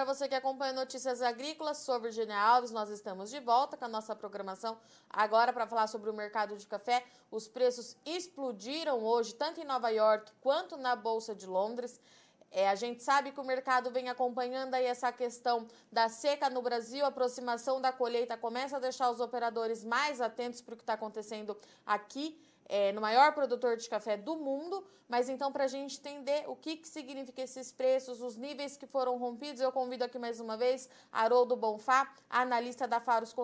para você que acompanha Notícias Agrícolas, sou Virginia Alves, nós estamos de volta com a nossa programação agora para falar sobre o mercado de café. Os preços explodiram hoje, tanto em Nova York quanto na Bolsa de Londres. A gente sabe que o mercado vem acompanhando aí essa questão da seca no Brasil, a aproximação da colheita começa a deixar os operadores mais atentos para o que está acontecendo aqui, no maior produtor de café do mundo. Mas então, para a gente entender o que significa esses preços, os níveis que foram rompidos, eu convido aqui mais uma vez Haroldo Bonfá, analista da Faros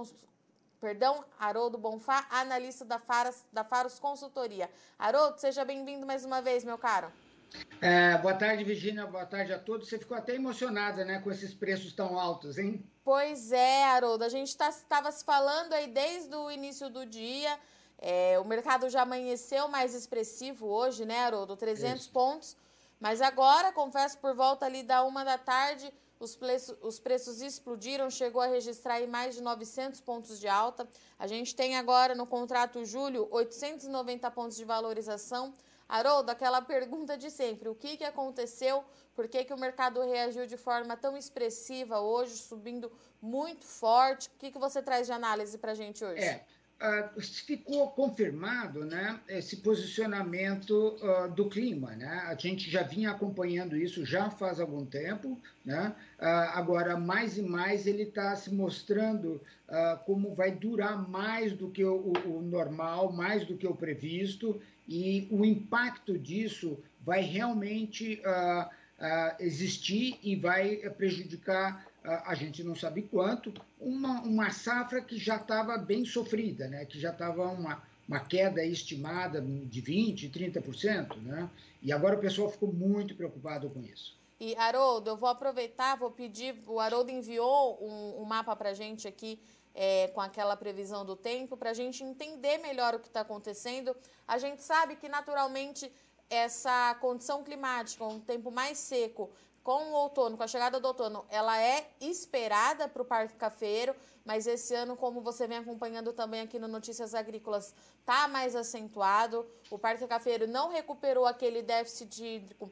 da Faros Consultoria. Haroldo, seja bem-vindo mais uma vez, meu caro. Boa tarde, Virginia. Boa tarde a todos. Você ficou até emocionada, né, com esses preços tão altos, hein? Pois é, Haroldo. A gente estava se falando aí desde o início do dia. O mercado já amanheceu mais expressivo hoje, né, Haroldo? 300 pontos. Mas agora, confesso, por volta ali da 1 da tarde, os preços explodiram, chegou a registrar aí mais de 900 pontos de alta. A gente tem agora no contrato julho 890 pontos de valorização. Haroldo, aquela pergunta de sempre, o que aconteceu? Por que o mercado reagiu de forma tão expressiva hoje, subindo muito forte? O que você traz de análise para a gente hoje? Ficou confirmado, né, esse posicionamento do clima, né? A gente já vinha acompanhando isso já faz algum tempo, né? Agora, mais e mais, ele está se mostrando como vai durar mais do que o normal, mais do que o previsto, e o impacto disso vai realmente existir e vai prejudicar, a gente não sabe quanto, uma safra que já estava bem sofrida, né? Que já estava uma queda estimada de 20%, 30%, né? E agora o pessoal ficou muito preocupado com isso. E, Haroldo, eu vou aproveitar, vou pedir, o Haroldo enviou um mapa para a gente aqui, com aquela previsão do tempo, para a gente entender melhor o que está acontecendo. A gente sabe que, naturalmente, essa condição climática, um tempo mais seco, com o outono, com a chegada do outono, ela é esperada para o Parque Cafeiro, mas esse ano, como você vem acompanhando também aqui no Notícias Agrícolas, está mais acentuado. O Parque Cafeiro não recuperou aquele déficit hídrico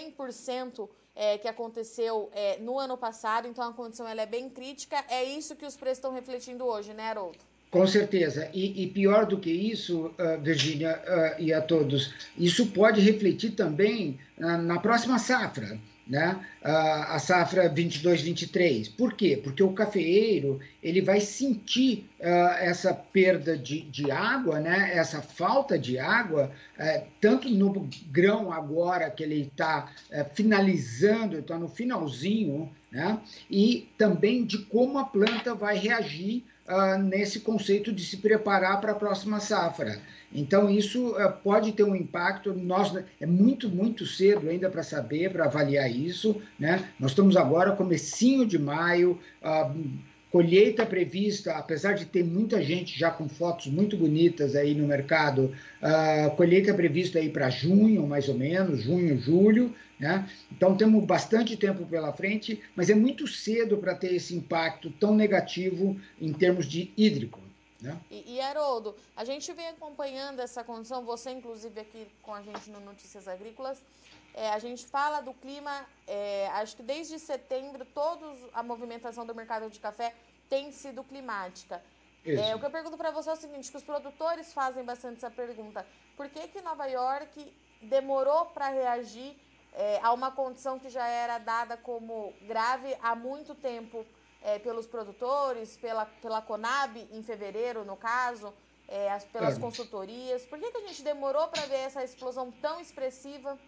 100% que aconteceu no ano passado, então a condição ela é bem crítica. É isso que os preços estão refletindo hoje, né, Haroldo? Com certeza. E pior do que isso, Virginia, e a todos, isso pode refletir também na próxima safra, né? A safra 22-23. Por quê? Porque o cafeeiro ele vai sentir essa perda de água, né? Essa falta de água, tanto no grão agora que ele está finalizando, está no finalzinho, né? E também de como a planta vai reagir nesse conceito de se preparar para a próxima safra. Então, isso pode ter um impacto. É muito, muito cedo ainda para saber, para avaliar isso, né? Nós estamos agora, comecinho de maio, colheita prevista, apesar de ter muita gente já com fotos muito bonitas aí no mercado, colheita prevista aí para junho, mais ou menos, junho, julho, né? Então temos bastante tempo pela frente, mas é muito cedo para ter esse impacto tão negativo em termos de hídrico, né? E Haroldo, a gente vem acompanhando essa condição, você inclusive aqui com a gente no Notícias Agrícolas, a gente fala do clima, acho que desde setembro, a movimentação do mercado de café tem sido climática. O que eu pergunto para você é o seguinte, que os produtores fazem bastante essa pergunta, por que Nova York demorou para reagir a uma condição que já era dada como grave há muito tempo pelos produtores, pela Conab, em fevereiro, no caso, pelas consultorias? Por que a gente demorou para ver essa explosão tão expressiva?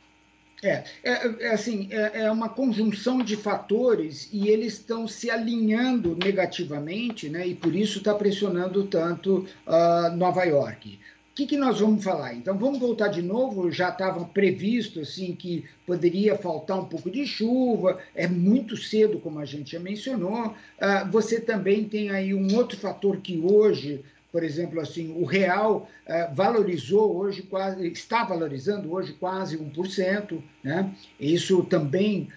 Assim, é uma conjunção de fatores e eles estão se alinhando negativamente, né? E por isso está pressionando tanto Nova York. O que nós vamos falar? Então, vamos voltar de novo. Já estava previsto assim, que poderia faltar um pouco de chuva, é muito cedo, como a gente já mencionou. Você também tem aí um outro fator que hoje, por exemplo, assim, o real valorizou hoje, está valorizando hoje quase 1%, né? Isso também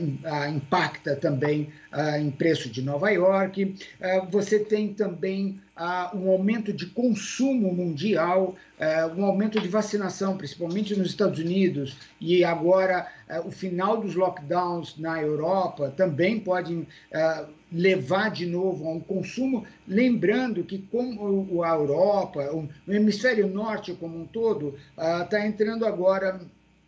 impacta também em preço de Nova York. Você tem também um aumento de consumo mundial, um aumento de vacinação, principalmente nos Estados Unidos, e agora o final dos lockdowns na Europa também podem levar de novo a um consumo, lembrando que como a Europa, o hemisfério norte como um todo, está entrando agora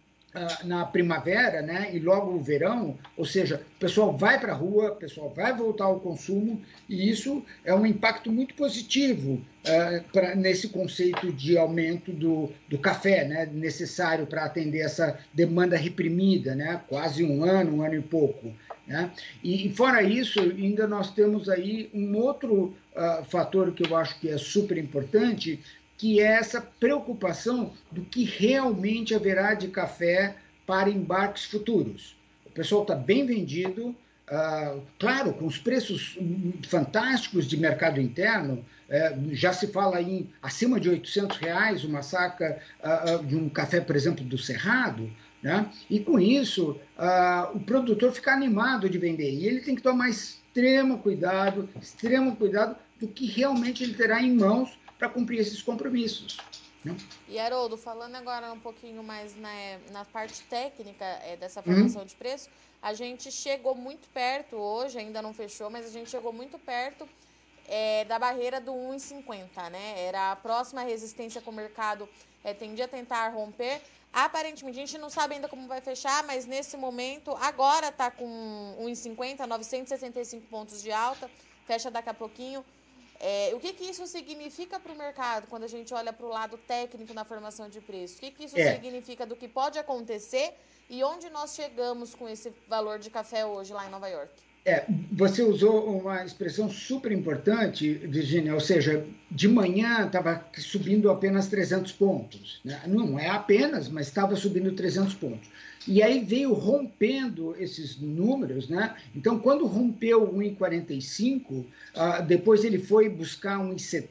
na primavera, né, e logo o verão, ou seja, o pessoal vai para a rua, o pessoal vai voltar ao consumo, e isso é um impacto muito positivo nesse conceito de aumento do café, né, necessário para atender essa demanda reprimida, né, quase um ano e pouco. Né? E fora isso, ainda nós temos aí um outro fator que eu acho que é super importante, que é essa preocupação do que realmente haverá de café para embarques futuros. O pessoal está bem vendido, claro, com os preços fantásticos de mercado interno, já se fala em acima de R$800 uma saca de um café, por exemplo, do Cerrado, né? E com isso, o produtor fica animado de vender, e ele tem que tomar extremo cuidado do que realmente ele terá em mãos para cumprir esses compromissos. Né? E, Haroldo, falando agora um pouquinho mais na parte técnica dessa formação de preço, a gente chegou muito perto hoje, ainda não fechou, mas a gente chegou muito perto da barreira do 1,50, né? Era a próxima resistência que o mercado tendia a tentar romper. Aparentemente, a gente não sabe ainda como vai fechar, mas nesse momento, agora está com 1,50, 965 pontos de alta, fecha daqui a pouquinho. O que isso significa para o mercado quando a gente olha para o lado técnico na formação de preço? O que isso significa do que pode acontecer e onde nós chegamos com esse valor de café hoje lá em Nova York? Você usou uma expressão super importante, Virginia, ou seja, de manhã estava subindo apenas 300 pontos. Né? Não é apenas, mas estava subindo 300 pontos. E aí veio rompendo esses números, né? Então, quando rompeu 1,45, depois ele foi buscar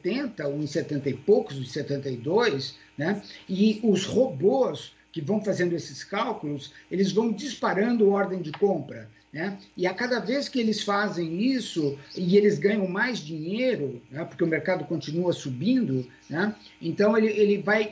1,70 e poucos, 1,72, né? E os robôs que vão fazendo esses cálculos, eles vão disparando ordem de compra. Né? E a cada vez que eles fazem isso e eles ganham mais dinheiro, né? Porque o mercado continua subindo, né? Então ele vai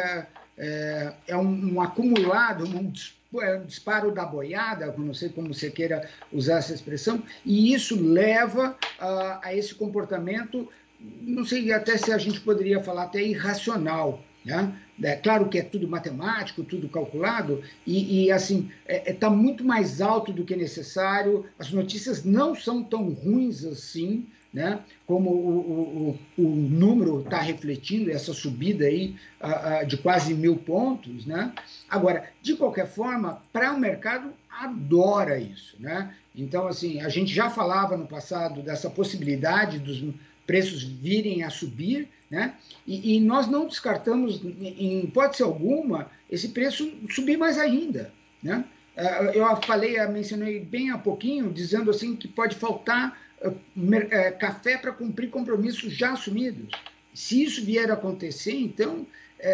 um acumulado, um disparo da boiada, não sei como você queira usar essa expressão, e isso leva a esse comportamento, não sei até se a gente poderia falar até irracional. Né? É claro que é tudo matemático, tudo calculado, e assim, está muito mais alto do que necessário, as notícias não são tão ruins assim, né? Como o número está refletindo, essa subida aí de quase 1.000 pontos. Né? Agora, de qualquer forma, para o mercado, adora isso. Né? Então, assim, a gente já falava no passado dessa possibilidade dos preços virem a subir, né? E nós não descartamos, em hipótese alguma, esse preço subir mais ainda. Né? Eu mencionei bem há pouquinho, dizendo assim que pode faltar café para cumprir compromissos já assumidos. Se isso vier a acontecer, então,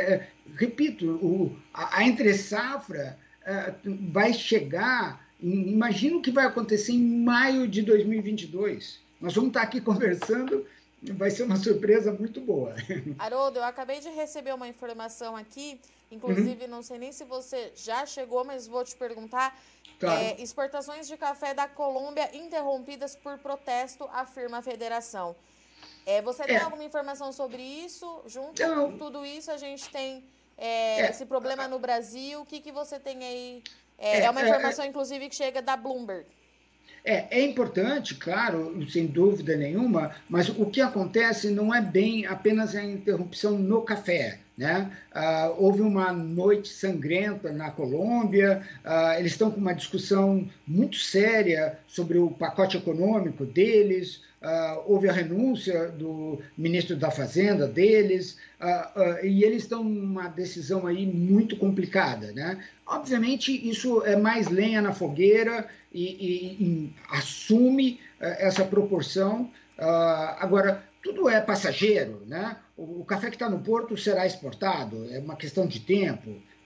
repito, a entre-safra vai chegar, imagina o que vai acontecer em maio de 2022. Nós vamos estar aqui conversando, vai ser uma surpresa muito boa. Haroldo, eu acabei de receber uma informação aqui, inclusive, não sei nem se você já chegou, mas vou te perguntar. Claro. Exportações de café da Colômbia interrompidas por protesto, afirma a federação. Você tem alguma informação sobre isso? Junto com tudo isso, a gente tem esse problema no Brasil. O que você tem aí? É uma informação, inclusive, que chega da Bloomberg. É importante, claro, sem dúvida nenhuma, mas o que acontece não é bem apenas a interrupção no café. Né? Houve uma noite sangrenta na Colômbia, eles estão com uma discussão muito séria sobre o pacote econômico deles, houve a renúncia do ministro da Fazenda deles, e eles estão numa decisão aí muito complicada. Né? Obviamente, isso é mais lenha na fogueira e assume essa proporção. Agora, tudo é passageiro, né? O café que está no porto será exportado, é uma questão de tempo.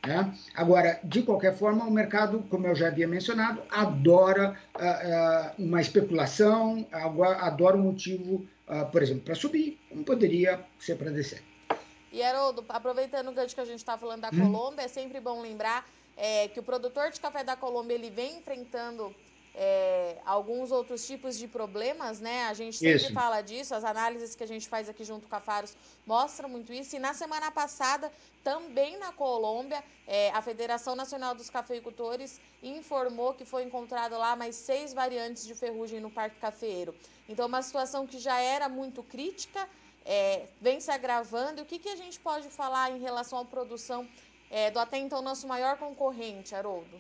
Né? Agora, de qualquer forma, o mercado, como eu já havia mencionado, adora uma especulação, adora um motivo, por exemplo, para subir, como poderia ser para descer. E, Haroldo, aproveitando o gancho que a gente está falando da Colômbia, é sempre bom lembrar que o produtor de café da Colômbia ele vem enfrentando alguns outros tipos de problemas, né? A gente sempre Isso. fala disso, as análises que a gente faz aqui junto com a Faros mostram muito isso. E na semana passada, também na Colômbia, a Federação Nacional dos Cafeicultores informou que foi encontrado lá mais 6 variantes de ferrugem no Parque Cafeeiro. Então, uma situação que já era muito crítica, vem se agravando. E o que a gente pode falar em relação à produção do até então nosso maior concorrente, Haroldo?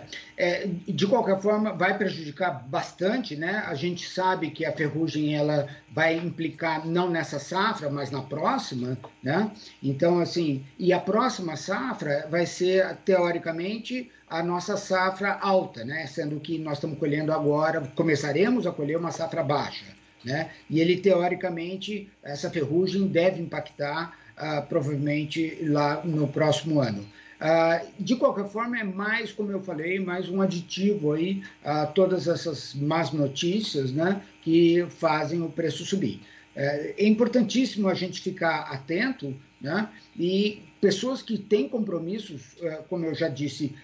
De qualquer forma, vai prejudicar bastante, né? A gente sabe que a ferrugem ela vai implicar não nessa safra, mas na próxima, né? Então, assim, e a próxima safra vai ser, teoricamente, a nossa safra alta, né? Sendo que nós estamos colhendo agora, começaremos a colher uma safra baixa, né? E ele, teoricamente, essa ferrugem deve impactar provavelmente lá no próximo ano. De qualquer forma, é mais, como eu falei, mais um aditivo aí a todas essas más notícias, né, que fazem o preço subir. É importantíssimo a gente ficar atento, né, e pessoas que têm compromissos, como eu já disse,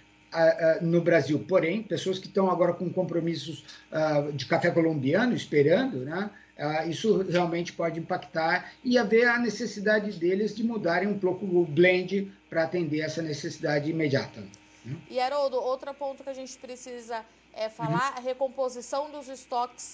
no Brasil, porém, pessoas que estão agora com compromissos de café colombiano, esperando, né, isso realmente pode impactar e haver a necessidade deles de mudarem um pouco o blend para atender essa necessidade imediata. E, Haroldo, outro ponto que a gente precisa falar, a recomposição dos estoques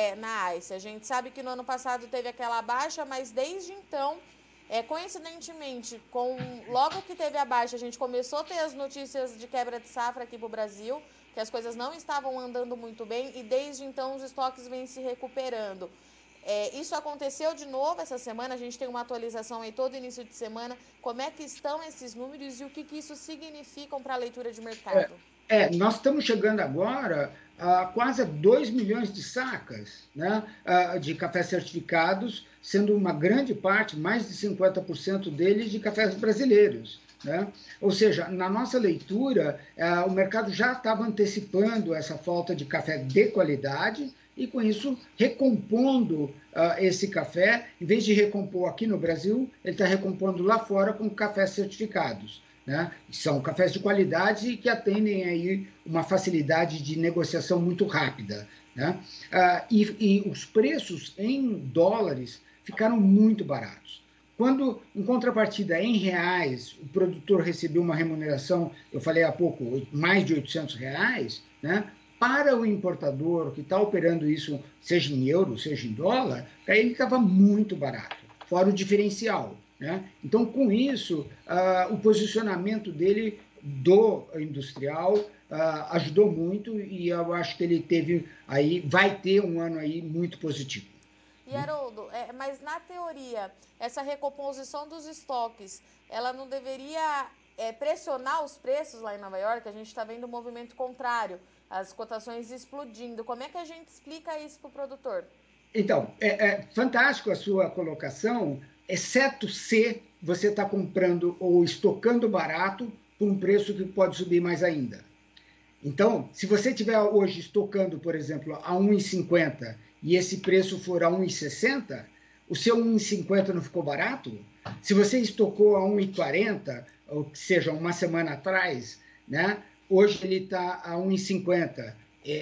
na ICE. A gente sabe que no ano passado teve aquela baixa, mas desde então, coincidentemente, logo que teve a baixa, a gente começou a ter as notícias de quebra de safra aqui para o Brasil, que as coisas não estavam andando muito bem, e desde então os estoques vêm se recuperando. Isso aconteceu de novo essa semana, a gente tem uma atualização aí todo início de semana. Como é que estão esses números e o que isso significa para a leitura de mercado? Nós estamos chegando agora a quase 2 milhões de sacas, né, de cafés certificados, sendo uma grande parte, mais de 50% deles, de cafés brasileiros. Né? Ou seja, na nossa leitura, o mercado já estava antecipando essa falta de café de qualidade e, com isso, recompondo esse café. Em vez de recompor aqui no Brasil, ele está recompondo lá fora com cafés certificados. Né? São cafés de qualidade que atendem aí uma facilidade de negociação muito rápida. Né? E os preços em dólares ficaram muito baratos. Quando, em contrapartida, em reais, o produtor recebeu uma remuneração, eu falei há pouco, mais de R$800, né? Para o importador que está operando isso, seja em euro, seja em dólar, para ele estava muito barato, fora o diferencial. Né? Então, com isso, o posicionamento dele do industrial ajudou muito e eu acho que ele vai ter um ano aí muito positivo. E, Haroldo, mas na teoria, essa recomposição dos estoques, ela não deveria pressionar os preços lá em Nova York? A gente está vendo um movimento contrário, as cotações explodindo. Como é que a gente explica isso para o produtor? Então, é fantástico a sua colocação, exceto se você está comprando ou estocando barato por um preço que pode subir mais ainda. Então, se você estiver hoje estocando, por exemplo, a 1,50 e esse preço for a 1,60, o seu 1,50 não ficou barato? Se você estocou a 1,40, ou que seja, uma semana atrás, né, hoje ele está a 1,50,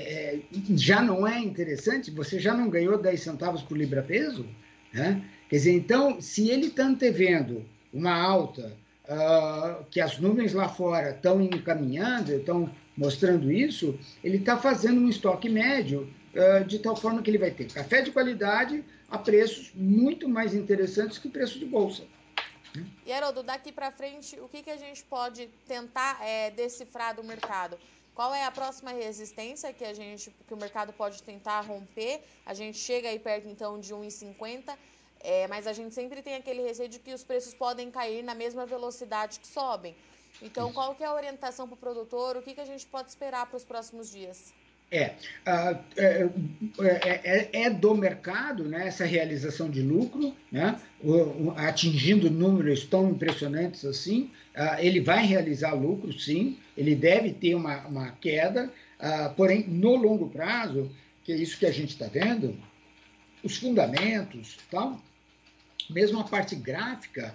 já não é interessante? Você já não ganhou 10 centavos por libra-peso? Né? Quer dizer, então, se ele está antevendo uma alta, que as nuvens lá fora estão encaminhando, estão mostrando isso, ele está fazendo um estoque médio de tal forma que ele vai ter café de qualidade a preços muito mais interessantes que o preço de bolsa. E, Haroldo, daqui para frente, o que a gente pode tentar decifrar do mercado? Qual é a próxima resistência que o mercado pode tentar romper? A gente chega aí perto, então, de 1,50, mas a gente sempre tem aquele receio de que os preços podem cair na mesma velocidade que sobem. Então, qual que é a orientação para o produtor? O que a gente pode esperar para os próximos dias? É, é do mercado, né, essa realização de lucro, né, atingindo números tão impressionantes assim, ele vai realizar lucro, sim, ele deve ter uma queda, porém, no longo prazo, que é isso que a gente está vendo, os fundamentos, tal, mesmo a parte gráfica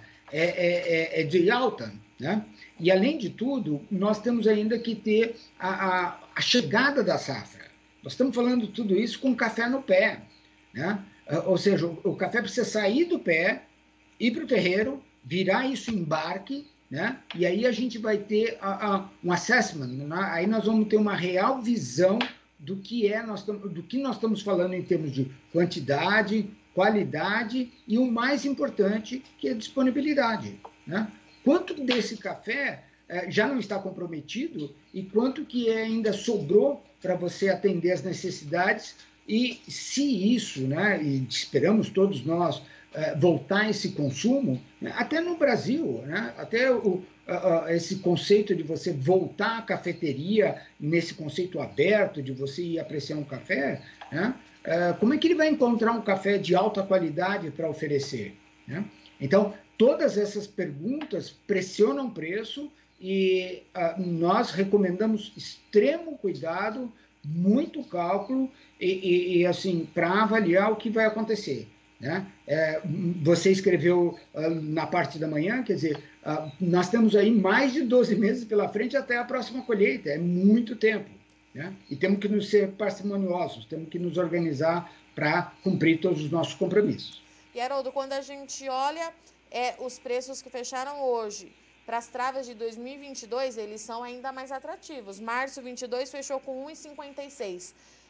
é de alta, né? E, além de tudo, nós temos ainda que ter a chegada da safra. Nós estamos falando tudo isso com café no pé, né? Ou seja, o café precisa sair do pé, ir para o terreiro, virar isso em embarque, né? E aí a gente vai ter um assessment, né? Aí nós vamos ter uma real visão do que nós estamos falando em termos de quantidade, qualidade e o mais importante, que é a disponibilidade, né? Quanto desse café já não está comprometido e quanto que ainda sobrou para você atender as necessidades, e se isso, né, e esperamos todos nós, voltar esse consumo, né, até no Brasil, né, até esse conceito de você voltar à cafeteria, nesse conceito aberto de você ir apreciar um café, né, como é que ele vai encontrar um café de alta qualidade para oferecer, né? Então, todas essas perguntas pressionam o preço e nós recomendamos extremo cuidado, muito cálculo assim, para avaliar o que vai acontecer, né? Você escreveu na parte da manhã, quer dizer, nós temos aí mais de 12 meses pela frente até a próxima colheita, é muito tempo, né? E temos que nos ser parcimoniosos, temos que nos organizar para cumprir todos os nossos compromissos. E, Haroldo, quando a gente olha os preços que fecharam hoje para as travas de 2022, eles são ainda mais atrativos. Março 22 fechou com 1,56.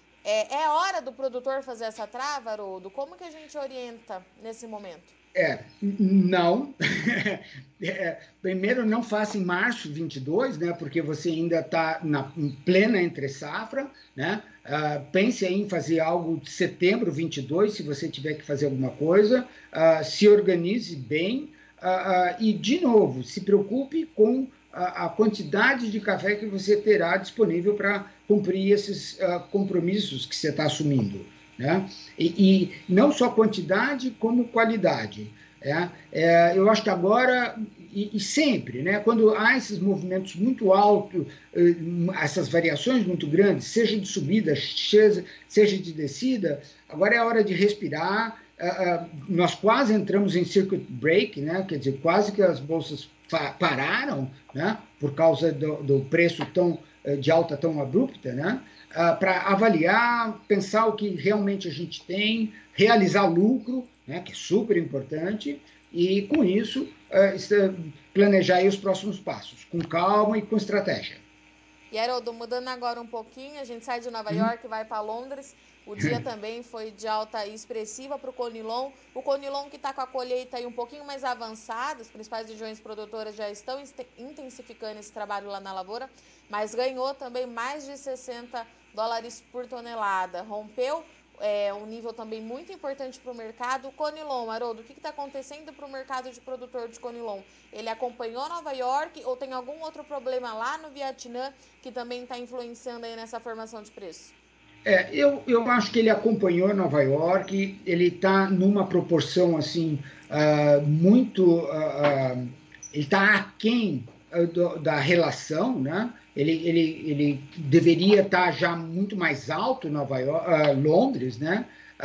É hora do produtor fazer essa trava, Haroldo? Como que a gente orienta nesse momento? Não. Primeiro, não faça em março 22, né, porque você ainda está em plena entre safra, né? Pense aí em fazer algo de setembro 22, se você tiver que fazer alguma coisa. Se organize bem e, de novo, se preocupe com a quantidade de café que você terá disponível para cumprir esses compromissos que você está assumindo, né? E não só quantidade, como qualidade. Eu acho que agora, e sempre, né, quando há esses movimentos muito altos, essas variações muito grandes, seja de subida, seja de descida, agora é a hora de respirar. Nós quase entramos em circuit break, né, quer dizer, quase que as bolsas pararam, né, por causa do preço de alta tão abrupta, né? Para avaliar, pensar o que realmente a gente tem, realizar lucro, né, que é super importante, e, com isso, planejar aí os próximos passos, com calma e com estratégia. E, Haroldo, mudando agora um pouquinho, a gente sai de Nova York e vai para Londres. O dia também foi de alta expressiva para o Conilon. O Conilon, que está com a colheita aí um pouquinho mais avançada, as principais regiões produtoras já estão intensificando esse trabalho lá na lavoura, mas ganhou também mais de 60 dólares por tonelada. Rompeu um nível também muito importante para o mercado. O Conilon, Haroldo, o que está acontecendo para o mercado de produtor de Conilon? Ele acompanhou Nova York ou tem algum outro problema lá no Vietnã que também está influenciando aí nessa formação de preço? Eu acho que ele acompanhou Nova York, ele está numa proporção assim, muito. Ele está aquém da relação, né? Ele deveria estar já muito mais alto em Londres, né?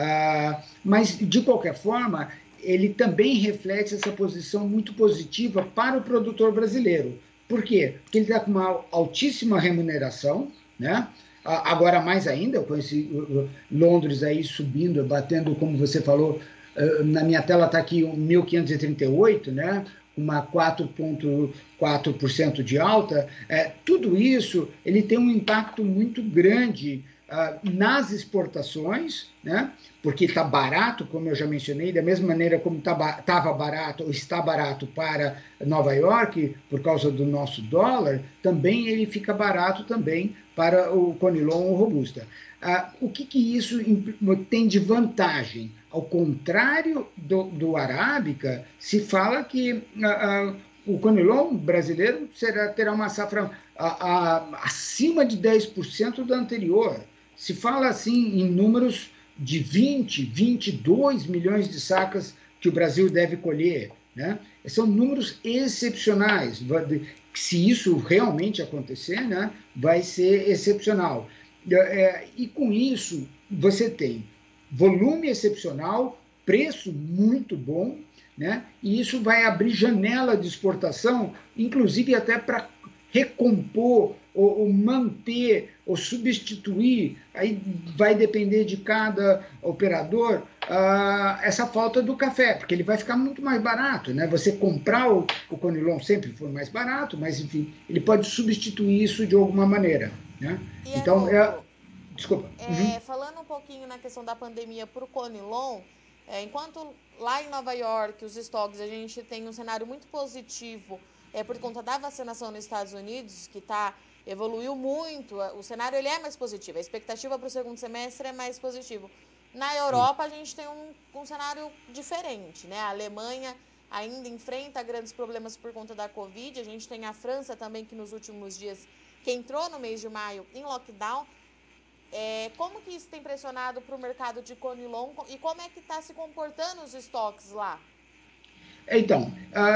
Mas, de qualquer forma, ele também reflete essa posição muito positiva para o produtor brasileiro. Por quê? Porque ele está com uma altíssima remuneração, né? Agora, mais ainda, com esse Londres aí subindo, batendo, como você falou, na minha tela está aqui 1.538, né? Uma 4,4% de alta. Tudo isso ele tem um impacto muito grande nas exportações, né? Porque está barato, como eu já mencionei, da mesma maneira como estava barato ou está barato para Nova York, por causa do nosso dólar, também ele fica barato também para o Conilon ou Robusta. O que isso tem de vantagem? Ao contrário do Arábica, se fala que o Conilon brasileiro terá uma safra acima de 10% da anterior. se fala assim em números de 20, 22 milhões de sacas que o Brasil deve colher, né? São números excepcionais. Se isso realmente acontecer, né, vai ser excepcional. E com isso, você tem volume excepcional, preço muito bom, né? E isso vai abrir janela de exportação, inclusive até para recompor ou manter ou substituir, aí vai depender de cada operador, essa falta do café, porque ele vai ficar muito mais barato, né? Você comprar o Conilon sempre foi mais barato, mas enfim, ele pode substituir isso de alguma maneira, né? E Então, Haroldo, desculpa. Uhum. falando um pouquinho na questão da pandemia para o Conilon, enquanto lá em Nova York, os estoques, a gente tem um cenário muito positivo por conta da vacinação nos Estados Unidos, que evoluiu muito, o cenário ele é mais positivo, a expectativa para o segundo semestre é mais positivo. Na Europa, a gente tem um cenário diferente, né? A Alemanha ainda enfrenta grandes problemas por conta da Covid, a gente tem a França também, que nos últimos dias, que entrou no mês de maio em lockdown. Como que isso tem pressionado para o mercado de Conilon e como é que está se comportando os estoques lá? Então,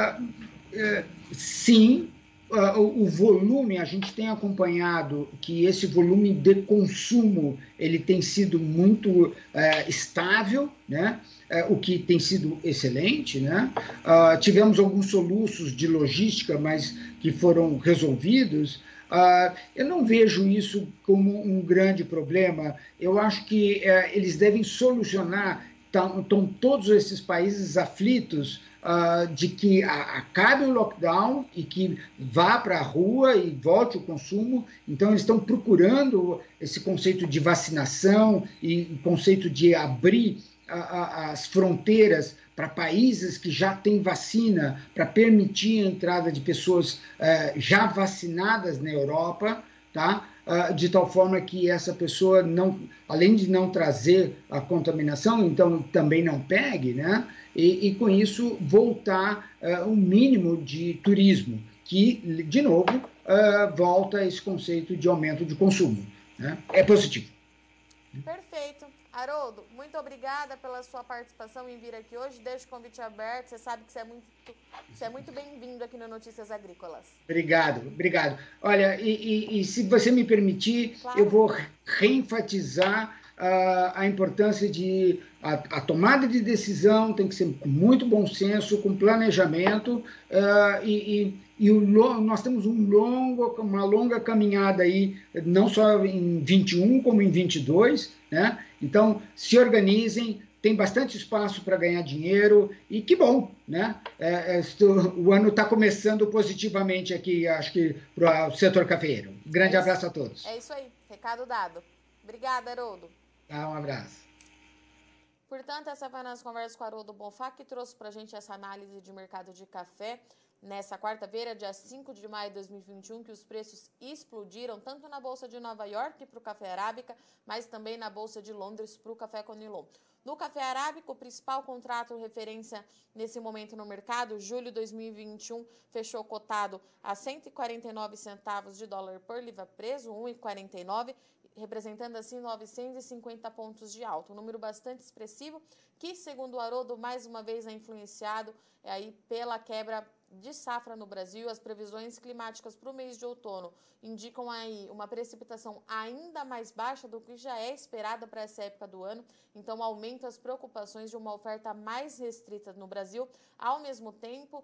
sim, o volume, a gente tem acompanhado que esse volume de consumo ele tem sido muito estável, né? O que tem sido excelente, né? Tivemos alguns soluços de logística, mas que foram resolvidos. Eu não vejo isso como um grande problema. Eu acho que eles devem solucionar. Estão todos esses países aflitos de que acabe o lockdown e que vá para a rua e volte o consumo. Então, eles estão procurando esse conceito de vacinação e o conceito de abrir as fronteiras para países que já têm vacina, para permitir a entrada de pessoas já vacinadas na Europa, tá? De tal forma que essa pessoa, não, além de não trazer a contaminação, então também não pegue, né? E com isso voltar um mínimo de turismo, que, de novo, volta a esse conceito de aumento de consumo, né? É positivo. Perfeito. Haroldo, muito obrigada pela sua participação em vir aqui hoje. Deixo o convite aberto. Você sabe que você é muito bem-vindo aqui no Notícias Agrícolas. Obrigado. Olha, e se você me permitir, claro, eu vou reenfatizar a importância de a tomada de decisão tem que ser com muito bom senso, com planejamento, nós temos uma longa caminhada aí, não só em 21 como em 22, né? Então, se organizem, tem bastante espaço para ganhar dinheiro e que bom, né? O ano está começando positivamente aqui, acho que para o setor cafeeiro. Grande abraço a todos. É isso aí, recado dado. Obrigada, Haroldo. Um abraço. Portanto, essa foi a nossa conversa com o Haroldo Bonfá, que trouxe para a gente essa análise de mercado de café nessa quarta-feira, dia 5 de maio de 2021, que os preços explodiram tanto na Bolsa de Nova York para o café arábica, mas também na Bolsa de Londres para o café Conilon. No café arábico, o principal contrato referência nesse momento no mercado, julho de 2021, fechou cotado a 149 centavos de dólar por livra preso, 1,49, representando assim 950 pontos de alta, um número bastante expressivo que, segundo o Haroldo, mais uma vez é influenciado aí pela quebra de safra no Brasil. As previsões climáticas para o mês de outono indicam aí uma precipitação ainda mais baixa do que já é esperada para essa época do ano, então aumenta as preocupações de uma oferta mais restrita no Brasil, ao mesmo tempo,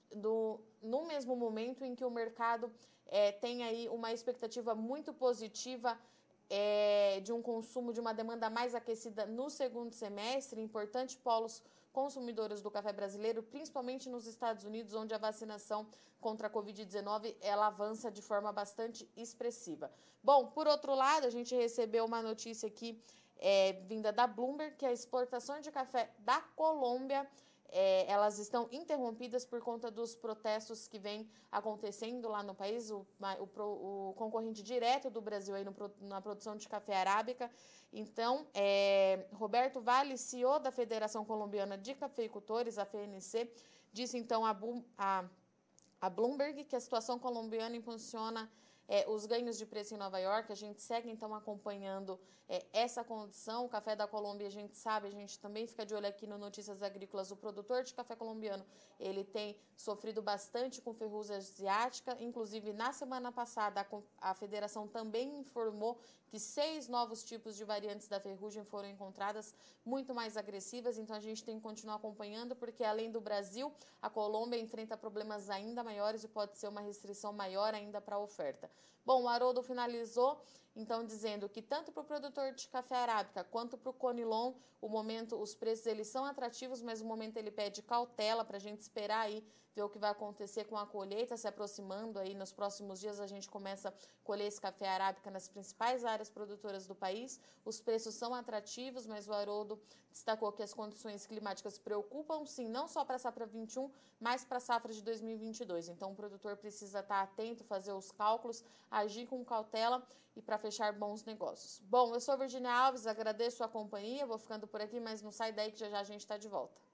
no mesmo momento em que o mercado tem aí uma expectativa muito positiva de um consumo, de uma demanda mais aquecida no segundo semestre, importantes polos consumidores do café brasileiro, principalmente nos Estados Unidos, onde a vacinação contra a Covid-19 ela avança de forma bastante expressiva. Bom, por outro lado, a gente recebeu uma notícia aqui vinda da Bloomberg, que a exportação de café da Colômbia elas estão interrompidas por conta dos protestos que vêm acontecendo lá no país, o concorrente direto do Brasil aí na produção de café arábica. Então, Roberto Vale, CEO da Federação Colombiana de Cafeicultores, a FNC, disse então a Bloomberg que a situação colombiana impulsiona os ganhos de preço em Nova York. A gente segue, então, acompanhando essa condição. O café da Colômbia, a gente sabe, a gente também fica de olho aqui no Notícias Agrícolas. O produtor de café colombiano, ele tem sofrido bastante com ferrugem asiática. Inclusive, na semana passada, a federação também informou que 6 novos tipos de variantes da ferrugem foram encontradas, muito mais agressivas. Então, a gente tem que continuar acompanhando, porque além do Brasil, a Colômbia enfrenta problemas ainda maiores e pode ser uma restrição maior ainda para a oferta. Bom, o Haroldo finalizou, então, dizendo que tanto para o produtor de café arábica quanto para o Conilon, os preços eles são atrativos, mas no momento ele pede cautela para a gente esperar aí, ver o que vai acontecer com a colheita se aproximando aí. Nos próximos dias a gente começa a colher esse café arábica nas principais áreas produtoras do país. Os preços são atrativos, mas o Haroldo destacou que as condições climáticas preocupam, sim, não só para a safra 21, mas para a safra de 2022. Então, o produtor precisa estar atento, fazer os cálculos, agir com cautela e para fechar bons negócios. Bom, eu sou Virginia Alves, agradeço a companhia, vou ficando por aqui, mas não sai daí que já já a gente está de volta.